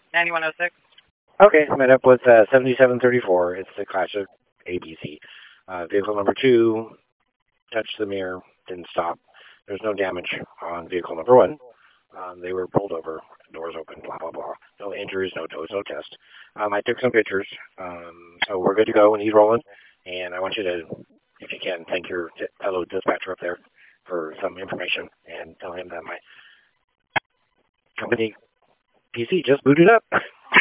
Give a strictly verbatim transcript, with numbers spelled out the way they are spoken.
ninety-one oh six. Okay, met up with uh, seventy-seven thirty-four. It's the clash of A B C. Uh, vehicle number two touched the mirror, didn't stop. There's no damage on vehicle number one. Um, they were pulled over, doors open, blah, blah, blah. No injuries, no tows, no test. Um, I took some pictures, um, so we're good to go, and he's rolling. And I want you to, if you can, thank your fellow dispatcher up there for some information and tell him that my company P C just booted up.